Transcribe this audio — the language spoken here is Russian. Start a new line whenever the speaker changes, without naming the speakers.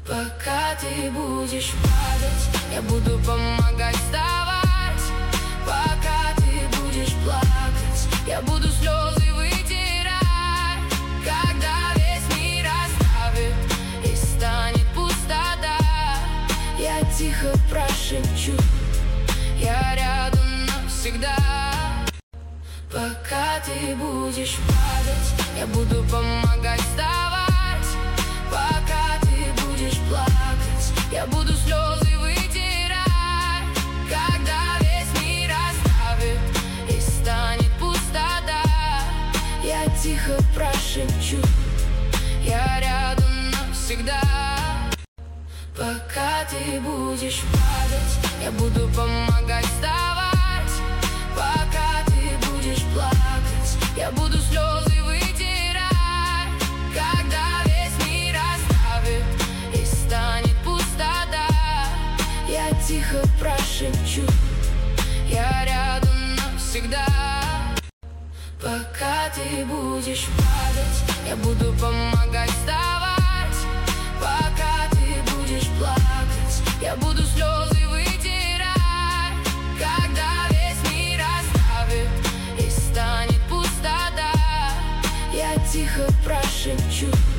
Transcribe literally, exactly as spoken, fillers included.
Пока ты будешь падать, я буду помогать вставать. Пока ты будешь плакать, я буду слезы вытирать. Когда весь мир оставит и станет пустота, я тихо прошепчу: я рядом навсегда. Пока ты будешь падать, я буду помогать вставать. Пока ты будешь плакать, я буду слезы вытирать. Когда весь мир оставит и станет пустота, я тихо прошепчу: я рядом навсегда. Пока ты будешь падать, я буду помогать вставать. Пока ты будешь плакать, я буду слезы вытирать. Когда весь мир оставит и станет пустота, я тихо прошепчу: я рядом навсегда. Пока ты будешь падать, я буду помогать вставать. Пока ты будешь плакать, я буду слезы вытирать. Когда весь мир оставит и станет пустота, я тихо прошепчу: